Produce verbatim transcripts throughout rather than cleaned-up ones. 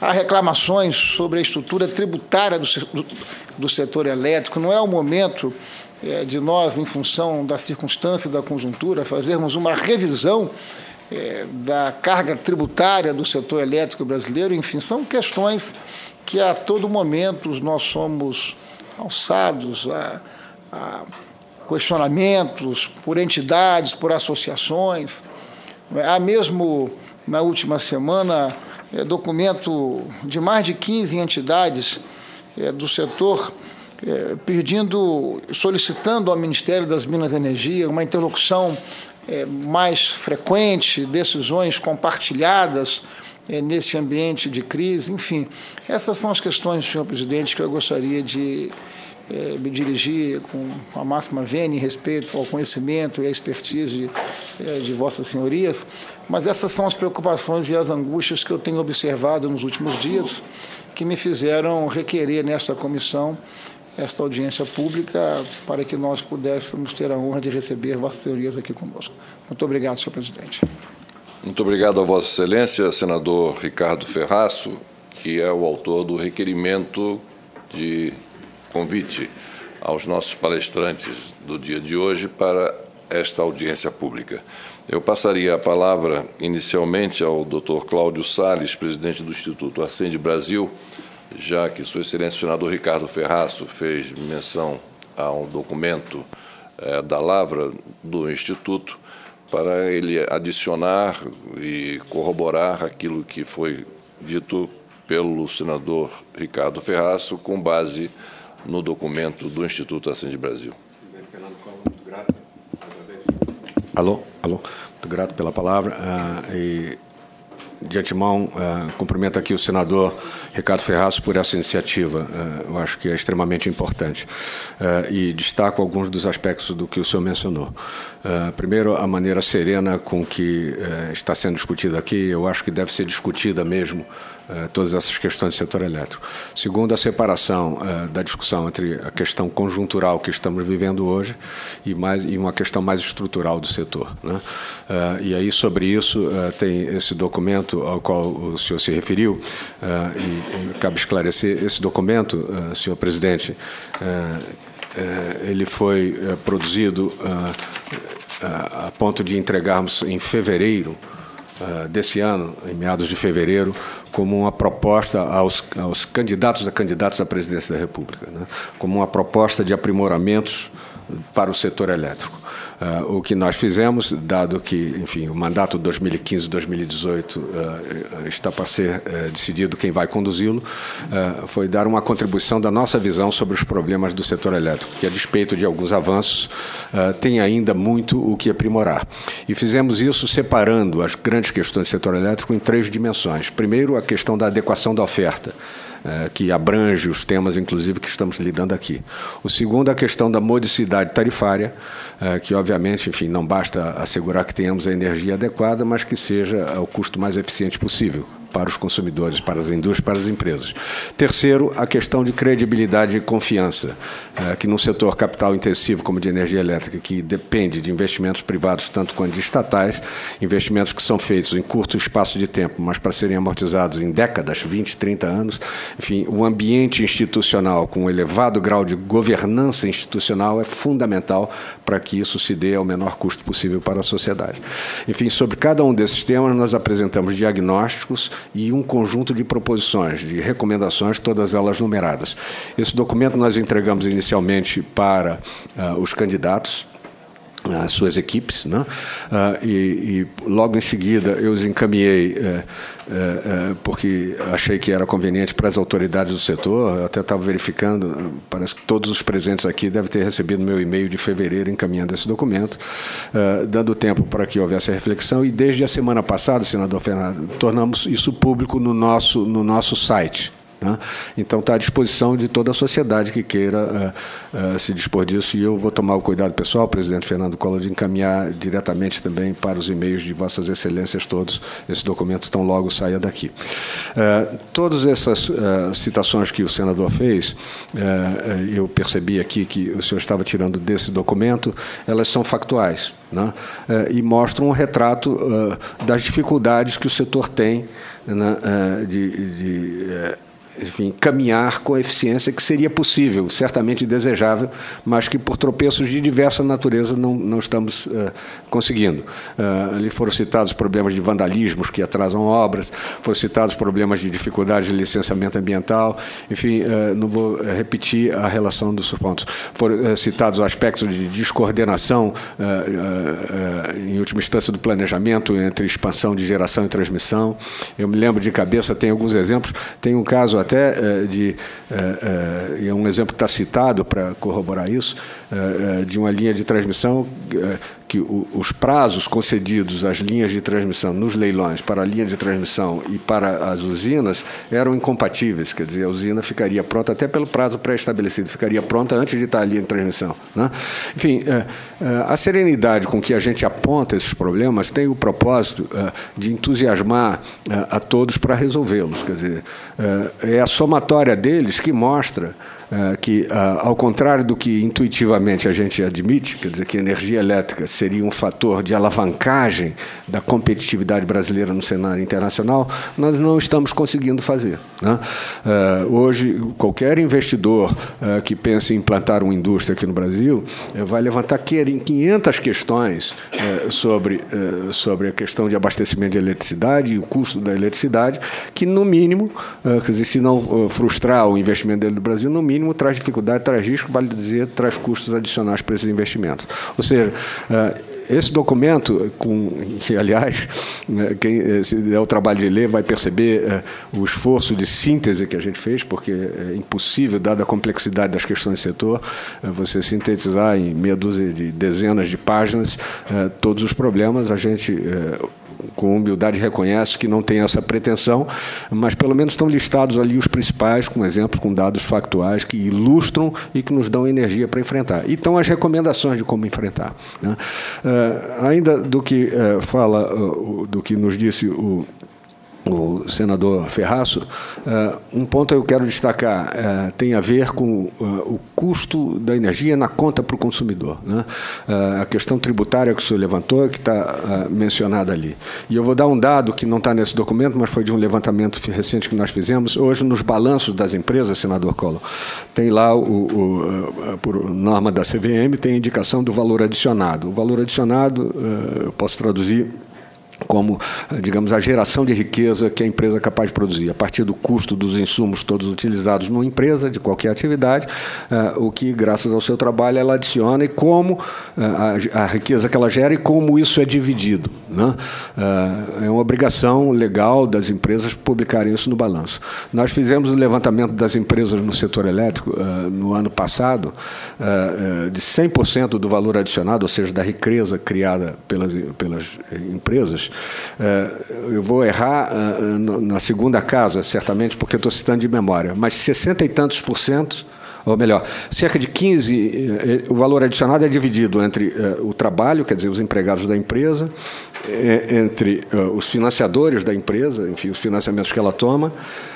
há reclamações sobre a estrutura tributária do, do, do setor elétrico. Não é o momento é, de nós, em função da circunstância da conjuntura, fazermos uma revisão é, da carga tributária do setor elétrico brasileiro. Enfim, são questões que a todo momento nós somos alçados a, a questionamentos por entidades, por associações. Há mesmo, na última semana, é, documento de mais de quinze entidades é, do setor é, pedindo, solicitando ao Ministério das Minas e Energia uma interlocução é, mais frequente, decisões compartilhadas é, nesse ambiente de crise. Enfim, essas são as questões, senhor presidente, que eu gostaria de é, me dirigir com a máxima vênia em respeito ao conhecimento e à expertise de, é, de vossas senhorias. Mas essas são as preocupações e as angústias que eu tenho observado nos últimos dias, que me fizeram requerer nesta comissão esta audiência pública para que nós pudéssemos ter a honra de receber vossas senhorias aqui conosco. Muito obrigado, senhor presidente. Muito obrigado a Vossa Excelência, senador Ricardo Ferraço, que é o autor do requerimento de convite aos nossos palestrantes do dia de hoje para esta audiência pública. Eu passaria a palavra inicialmente ao doutor Cláudio Salles, presidente do Instituto Ascende Brasil, já que Sua Excelência o senador Ricardo Ferraço fez menção a um documento eh, da Lavra do Instituto, para ele adicionar e corroborar aquilo que foi dito pelo senador Ricardo Ferraço, com base no documento do Instituto Ascende Brasil. Muito grato. Alô, alô, muito grato pela palavra. Uh, e, de antemão, uh, cumprimento aqui o senador Ricardo Ferraço por essa iniciativa. Uh, eu acho que é extremamente importante. Uh, e destaco alguns dos aspectos do que o senhor mencionou. Uh, primeiro, a maneira serena com que uh, está sendo discutida aqui, eu acho que deve ser discutida mesmo Uh, todas essas questões do setor elétrico. Segundo, a separação uh, da discussão entre a questão conjuntural que estamos vivendo hoje e, mais, e uma questão mais estrutural do setor, né? Uh, e aí, sobre isso, uh, tem esse documento ao qual o senhor se referiu, uh, e, e cabe esclarecer, esse documento, uh, senhor presidente, uh, uh, ele foi uh, produzido uh, uh, a ponto de entregarmos em fevereiro Uh, desse ano, em meados de fevereiro, como uma proposta aos, aos candidatos a candidatos à presidência da República, né? Como uma proposta de aprimoramentos para o setor elétrico. Uh, o que nós fizemos, dado que, enfim, o mandato dois mil e quinze a dois mil e dezoito uh, está para ser uh, decidido quem vai conduzi-lo, uh, foi dar uma contribuição da nossa visão sobre os problemas do setor elétrico, que, a despeito de alguns avanços, uh, tem ainda muito o que aprimorar. E fizemos isso separando as grandes questões do setor elétrico em três dimensões. Primeiro, a questão da adequação da oferta, que abrange os temas, inclusive, que estamos lidando aqui. O segundo, a questão da modicidade tarifária, que, obviamente, enfim, não basta assegurar que tenhamos a energia adequada, mas que seja o custo mais eficiente possível para os consumidores, para as indústrias, para as empresas. Terceiro, a questão de credibilidade e confiança, que num setor capital intensivo como de energia elétrica, que depende de investimentos privados tanto quanto de estatais, investimentos que são feitos em curto espaço de tempo, mas para serem amortizados em décadas, vinte, trinta anos, enfim, o ambiente institucional com um elevado grau de governança institucional é fundamental para que isso se dê ao menor custo possível para a sociedade. Enfim, sobre cada um desses temas, nós apresentamos diagnósticos e um conjunto de proposições, de recomendações, todas elas numeradas. Esse documento nós entregamos inicialmente para uh, os candidatos, as suas equipes, né? uh, e, e logo em seguida eu os encaminhei, uh, uh, uh, porque achei que era conveniente para as autoridades do setor. Eu até estava verificando, uh, parece que todos os presentes aqui devem ter recebido meu e-mail de fevereiro encaminhando esse documento, uh, dando tempo para que houvesse a reflexão, e desde a semana passada, senador Fernando, tornamos isso público no nosso, no nosso site. né? Então, está à disposição de toda a sociedade que queira uh, uh, se dispor disso, e eu vou tomar o cuidado pessoal, presidente Fernando Collor, de encaminhar diretamente também para os e-mails de vossas excelências todos esse documento, tão logo saia daqui. Uh, todas essas uh, citações que o senador fez, uh, eu percebi aqui que o senhor estava tirando desse documento, elas são factuais, né? Uh, e mostram um retrato uh, das dificuldades que o setor tem, né, uh, de, de uh, enfim, caminhar com a eficiência que seria possível, certamente desejável, mas que, por tropeços de diversa natureza, não, não estamos uh, conseguindo. Uh, ali foram citados problemas de vandalismos que atrasam obras, foram citados problemas de dificuldade de licenciamento ambiental, enfim, uh, não vou repetir a relação dos pontos. Foram uh, citados aspectos de descoordenação, uh, uh, uh, em última instância, do planejamento entre expansão de geração e transmissão. Eu me lembro de cabeça, tem alguns exemplos, tem um caso até uh, de, uh, uh, é um exemplo que está citado para corroborar isso, uh, uh, de uma linha de transmissão uh, que o, os prazos concedidos às linhas de transmissão nos leilões para a linha de transmissão e para as usinas eram incompatíveis, quer dizer, a usina ficaria pronta até pelo prazo pré-estabelecido, ficaria pronta antes de estar ali em transmissão, né? Enfim, uh, uh, a serenidade com que a gente aponta esses problemas tem o propósito uh, de entusiasmar uh, a todos para resolvê-los, quer dizer, uh, é a somatória deles que mostra uh, que, uh, ao contrário do que intuitivamente a gente admite, quer dizer, que a energia elétrica seria um fator de alavancagem da competitividade brasileira no cenário internacional, nós não estamos conseguindo fazer, né? Uh, hoje, qualquer investidor uh, que pense em implantar uma indústria aqui no Brasil uh, vai levantar quinhentas questões uh, sobre, uh, sobre a questão de abastecimento de eletricidade e o custo da eletricidade, que, no mínimo, uh, quer dizer, se não uh, frustrar o investimento dele no Brasil, no mínimo traz dificuldade, traz risco, vale dizer, traz custos adicionais para esses investimentos. Ou seja, uh, esse documento, com, que, aliás, quem se der o trabalho de ler vai perceber uh, o esforço de síntese que a gente fez, porque é impossível, dada a complexidade das questões do setor, uh, você sintetizar em meia dúzia de dezenas de páginas uh, todos os problemas. A gente, uh, com humildade, reconhece que não tem essa pretensão, mas pelo menos estão listados ali os principais, com exemplos, com dados factuais que ilustram e que nos dão energia para enfrentar. E estão as recomendações de como enfrentar, né? Uh, ainda do que uh, fala, uh, do que nos disse o o senador Ferraço, uh, um ponto eu quero destacar, uh, tem a ver com uh, o custo da energia na conta para o consumidor, né? Uh, a questão tributária que o senhor levantou, que está uh, mencionada ali. E eu vou dar um dado que não está nesse documento, mas foi de um levantamento recente que nós fizemos. Hoje, nos balanços das empresas, senador Collor, tem lá, o, o, uh, por norma da C V M, tem a indicação do valor adicionado. O valor adicionado, uh, eu posso traduzir como, digamos, a geração de riqueza que a empresa é capaz de produzir, a partir do custo dos insumos todos utilizados numa empresa, de qualquer atividade, uh, o que, graças ao seu trabalho, ela adiciona e como uh, a, a riqueza que ela gera e como isso é dividido, né? Uh, é uma obrigação legal das empresas publicarem isso no balanço. Nós fizemos o levantamento das empresas no setor elétrico uh, no ano passado, uh, uh, de cem por cento do valor adicionado, ou seja, da riqueza criada pelas, pelas empresas. Eu vou errar na segunda casa, certamente, porque eu estou citando de memória, mas sessenta e tantos por cento, ou melhor, cerca de quinze, o valor adicionado é dividido entre o trabalho, quer dizer, os empregados da empresa, entre os financiadores da empresa, enfim, os financiamentos que ela toma,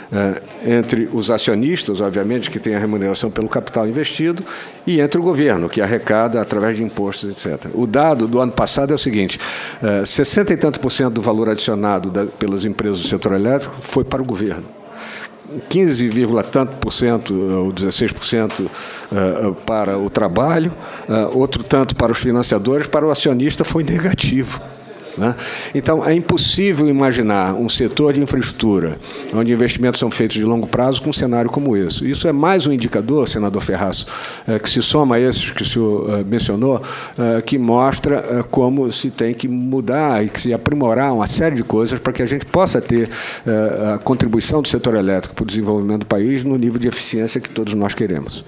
entre os acionistas, obviamente, que tem a remuneração pelo capital investido, e entre o governo, que arrecada através de impostos, etcétera. O dado do ano passado é o seguinte: sessenta e tanto por cento do valor adicionado da, pelas empresas do setor elétrico foi para o governo. quinze, tanto por cento, ou dezesseis por cento para o trabalho, outro tanto para os financiadores, para o acionista foi negativo, né? Então, é impossível imaginar um setor de infraestrutura onde investimentos são feitos de longo prazo com um cenário como esse. Isso é mais um indicador, senador Ferraço, que se soma a esses que o senhor mencionou, que mostra como se tem que mudar e que se aprimorar uma série de coisas para que a gente possa ter a contribuição do setor elétrico para o desenvolvimento do país no nível de eficiência que todos nós queremos.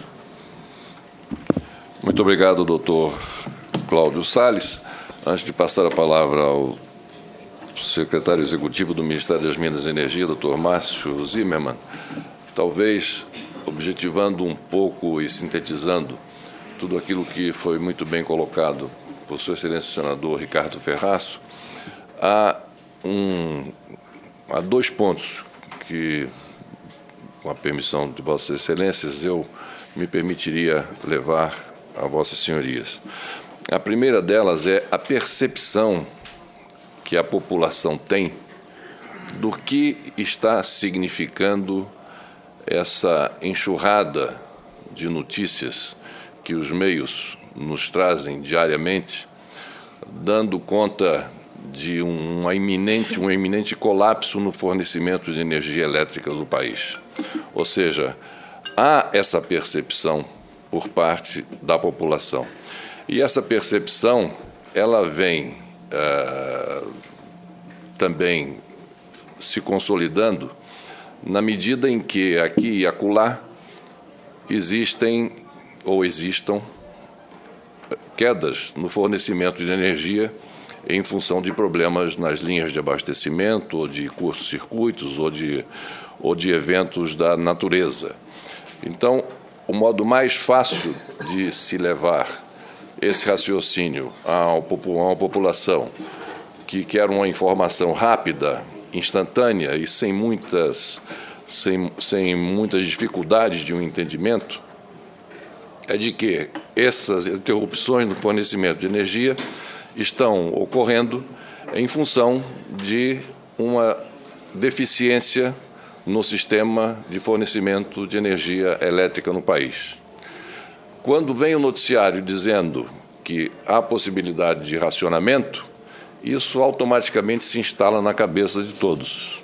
Muito obrigado, doutor Cláudio Salles. Antes de passar a palavra ao secretário executivo do Ministério das Minas e Energia, doutor Márcio Zimmermann, talvez objetivando um pouco e sintetizando tudo aquilo que foi muito bem colocado por Sua Excelência o senador Ricardo Ferraço, há, um, há dois pontos que, com a permissão de Vossas Excelências, eu me permitiria levar a Vossas Senhorias. A primeira delas é a percepção que a população tem do que está significando essa enxurrada de notícias que os meios nos trazem diariamente, dando conta de um iminente, um iminente colapso no fornecimento de energia elétrica do país. Ou seja, há essa percepção por parte da população. E essa percepção, ela vem uh, também se consolidando na medida em que aqui e acolá existem ou existam quedas no fornecimento de energia em função de problemas nas linhas de abastecimento, ou de curtos-circuitos, ou de, ou de eventos da natureza. Então, o modo mais fácil de se levar esse raciocínio a uma população que quer uma informação rápida, instantânea e sem muitas, sem, sem muitas dificuldades de um entendimento, é de que essas interrupções no fornecimento de energia estão ocorrendo em função de uma deficiência no sistema de fornecimento de energia elétrica no país. Quando vem o noticiário dizendo que há possibilidade de racionamento, isso automaticamente se instala na cabeça de todos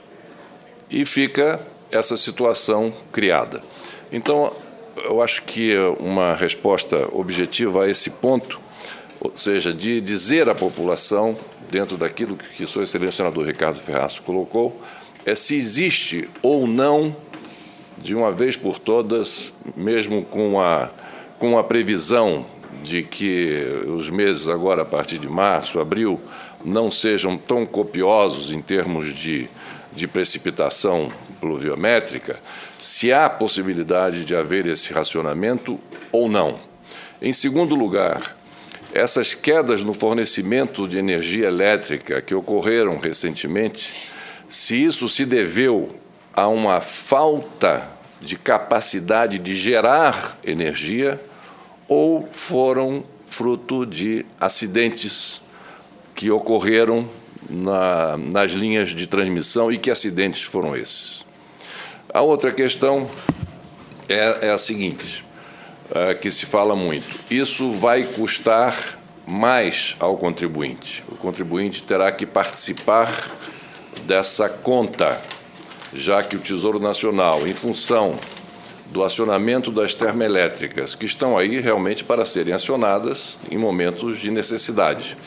e fica essa situação criada. Então, eu acho que uma resposta objetiva a esse ponto, ou seja, de dizer à população, dentro daquilo que Sua Excelência o senador Ricardo Ferraço colocou, é se existe ou não, de uma vez por todas, mesmo com a, com a previsão de que os meses agora, a partir de março, abril, não sejam tão copiosos em termos de, de precipitação pluviométrica, se há possibilidade de haver esse racionamento ou não. Em segundo lugar, essas quedas no fornecimento de energia elétrica que ocorreram recentemente, se isso se deveu a uma falta de capacidade de gerar energia ou foram fruto de acidentes que ocorreram na, nas linhas de transmissão e que acidentes foram esses. A outra questão é, é a seguinte, é, que se fala muito. Isso vai custar mais ao contribuinte. O contribuinte terá que participar dessa conta, já que o Tesouro Nacional, em função do acionamento das termoelétricas, que estão aí realmente para serem acionadas em momentos de necessidade.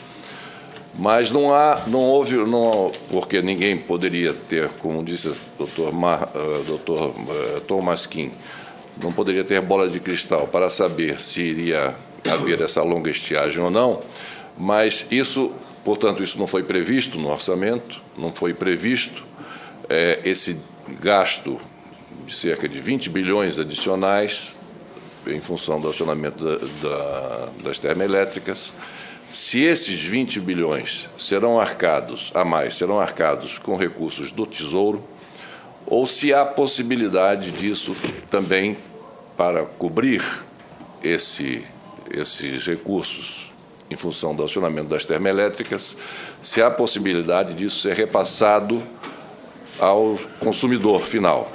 Mas não há, não houve, não, porque ninguém poderia ter, como disse o doutor Mar, uh, doutor uh, Thomas Kim, não poderia ter bola de cristal para saber se iria haver essa longa estiagem ou não, mas isso, portanto, isso não foi previsto no orçamento, não foi previsto é, esse gasto de cerca de vinte bilhões adicionais em função do acionamento da, da, das termoelétricas. Se esses vinte bilhões serão arcados, a mais, serão arcados com recursos do Tesouro, ou se há possibilidade disso também para cobrir esse, esses recursos em função do acionamento das termoelétricas, se há possibilidade disso ser repassado ao consumidor final.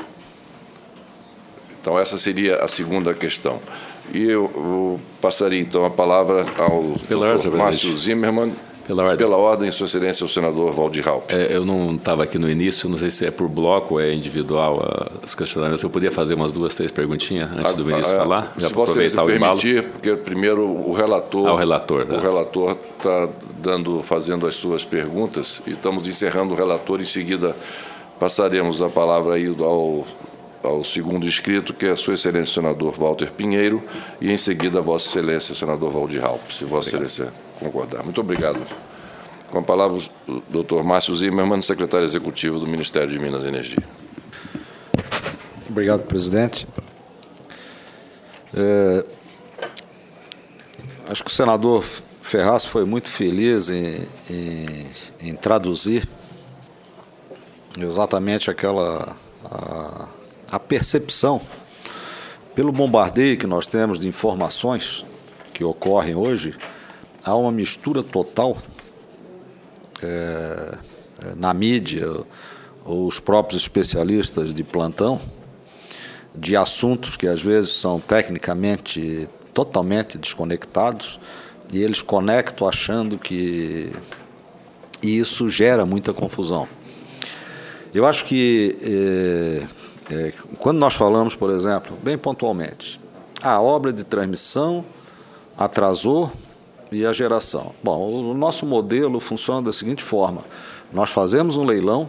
Então, essa seria a segunda questão. E eu, eu passaria, então, a palavra ao doutor Márcio Zimmermann, pela ordem. Pela ordem, Sua Excelência, o senador Waldir Raupp. É, eu não estava aqui no início, não sei se é por bloco ou é individual uh, os questionamentos. Eu podia fazer umas duas, três perguntinhas antes a, do ministro a, falar? Já se você se permitir, porque primeiro o relator... Ah, o relator. Tá. O relator está dando, fazendo as suas perguntas e estamos encerrando o relator. Em seguida, passaremos a palavra aí ao... ao segundo inscrito, que é a Sua Excelência o senador Walter Pinheiro, e em seguida a Vossa Excelência o senador Waldir Raupp, se Vossa obrigado. Excelência concordar. Muito obrigado. Com a palavra o doutor Márcio Zimmermann, secretário executivo do Ministério de Minas e Energia. Obrigado, presidente. É, acho que o senador Ferraz foi muito feliz em, em, em traduzir exatamente aquela a, a percepção pelo bombardeio que nós temos de informações que ocorrem hoje. Há uma mistura total é, na mídia, os próprios especialistas de plantão, de assuntos que às vezes são tecnicamente totalmente desconectados, e eles conectam achando que isso gera muita confusão. Eu acho que é, é, quando nós falamos, por exemplo, bem pontualmente, a obra de transmissão atrasou e a geração. Bom, o nosso modelo funciona da seguinte forma: nós fazemos um leilão,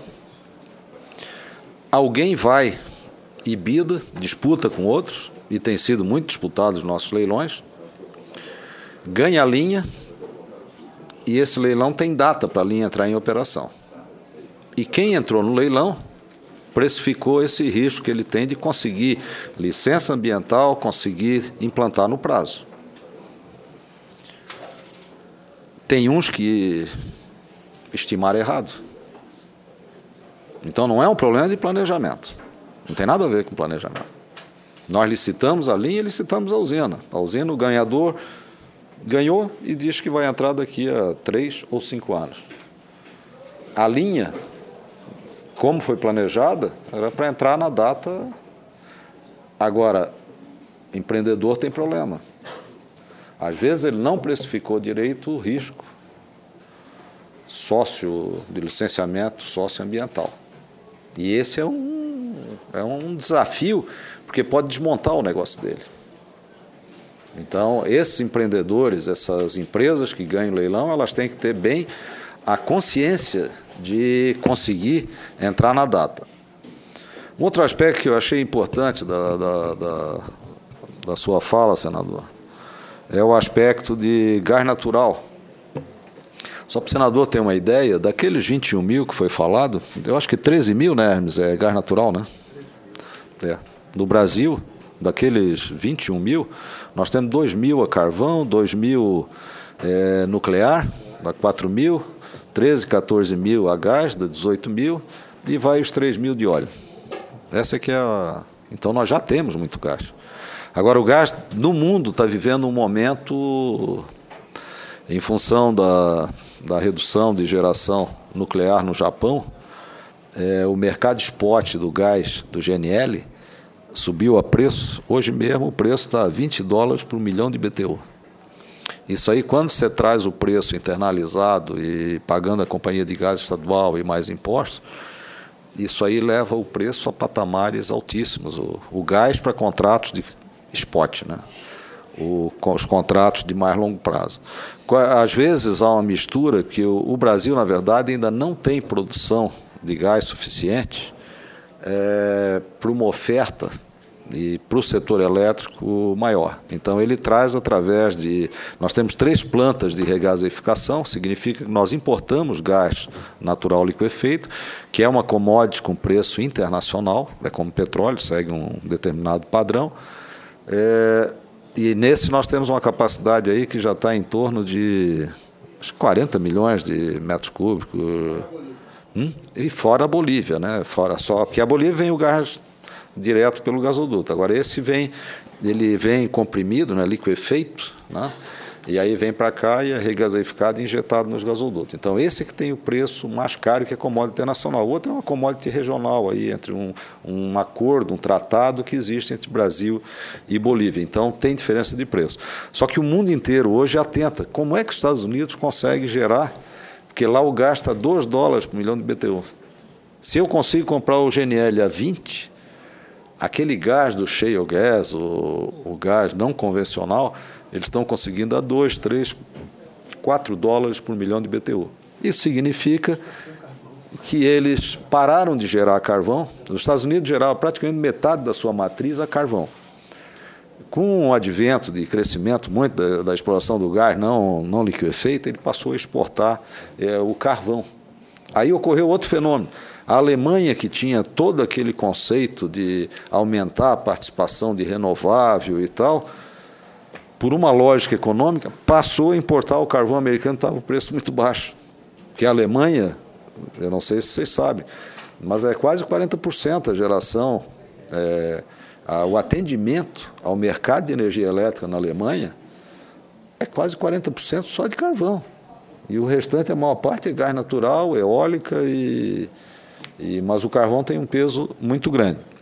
alguém vai e bida, disputa com outros, e tem sido muito disputado os nossos leilões, ganha a linha, e esse leilão tem data para a linha entrar em operação. E quem entrou no leilão precificou esse risco que ele tem de conseguir licença ambiental, conseguir implantar no prazo. Tem uns que estimaram errado. Então não é um problema de planejamento. Não tem nada a ver com planejamento. Nós licitamos a linha e licitamos a usina. A usina, o ganhador ganhou e diz que vai entrar daqui a três ou cinco anos. A linha, como foi planejada, era para entrar na data. Agora, empreendedor tem problema. Às vezes ele não precificou direito o risco sócio de licenciamento socioambiental. E esse é um, é um desafio, porque pode desmontar o negócio dele. Então, esses empreendedores, essas empresas que ganham leilão, elas têm que ter bem a consciência de conseguir entrar na data. Um outro aspecto que eu achei importante da, da, da, da sua fala, senador, é o aspecto de gás natural. Só para o senador ter uma ideia, daqueles vinte e um mil que foi falado, eu acho que treze mil, né, Hermes, é gás natural, né? É. No Brasil, daqueles vinte e um mil, nós temos dois mil a carvão, dois mil é, nuclear, dá quatro mil, treze, quatorze mil a gás, dá dezoito mil, e vai os três mil de óleo. Essa é que é a... Então nós já temos muito gás. Agora, o gás no mundo está vivendo um momento, em função da, da redução de geração nuclear no Japão, é, o mercado spot do gás do G N L subiu a preço. Hoje mesmo o preço está a vinte dólares por um milhão de B T U. Isso aí, quando você traz o preço internalizado e pagando a companhia de gás estadual e mais impostos, isso aí leva o preço a patamares altíssimos. O, o gás para contratos de spot, né? O, com os contratos de mais longo prazo. Às vezes há uma mistura que o, o Brasil, na verdade, ainda não tem produção de gás suficiente é, para uma oferta e para o setor elétrico maior. Então, ele traz através de... Nós temos três plantas de regasificação, significa que nós importamos gás natural liquefeito, que é uma commodity com preço internacional, é como petróleo, segue um determinado padrão. É, e nesse nós temos uma capacidade aí que já está em torno de quarenta milhões de metros cúbicos. Hum? E fora a Bolívia, né? Fora só, porque a Bolívia vem o gás direto pelo gasoduto. Agora esse vem, ele vem comprimido, né, liquefeito, né? E aí vem para cá e é regasificado e injetado nos gasodutos. Então esse é que tem o preço mais caro, que é a commodity internacional. O outro é uma commodity regional, aí, entre um, um acordo, um tratado que existe entre Brasil e Bolívia. Então tem diferença de preço. Só que o mundo inteiro hoje atenta. Como é que os Estados Unidos conseguem gerar? Porque lá o gás está dois dólares por milhão de B T U. Se eu consigo comprar o G N L a vinte, aquele gás do shale gas, o, o gás não convencional, eles estão conseguindo a dois, três, quatro dólares por milhão de B T U. Isso significa que eles pararam de gerar carvão. Os Estados Unidos geravam praticamente metade da sua matriz a carvão. Com o advento de crescimento muito da, da exploração do gás não, não liquefeito, ele passou a exportar é, o carvão. Aí ocorreu outro fenômeno. A Alemanha, que tinha todo aquele conceito de aumentar a participação de renovável e tal, por uma lógica econômica, passou a importar o carvão americano, estava um preço muito baixo. Porque a Alemanha, eu não sei se vocês sabem, mas é quase quarenta por cento a geração, é, a, o atendimento ao mercado de energia elétrica na Alemanha é quase quarenta por cento só de carvão. E o restante, a maior parte, é gás natural, eólica, e, e, mas o carvão tem um peso muito grande.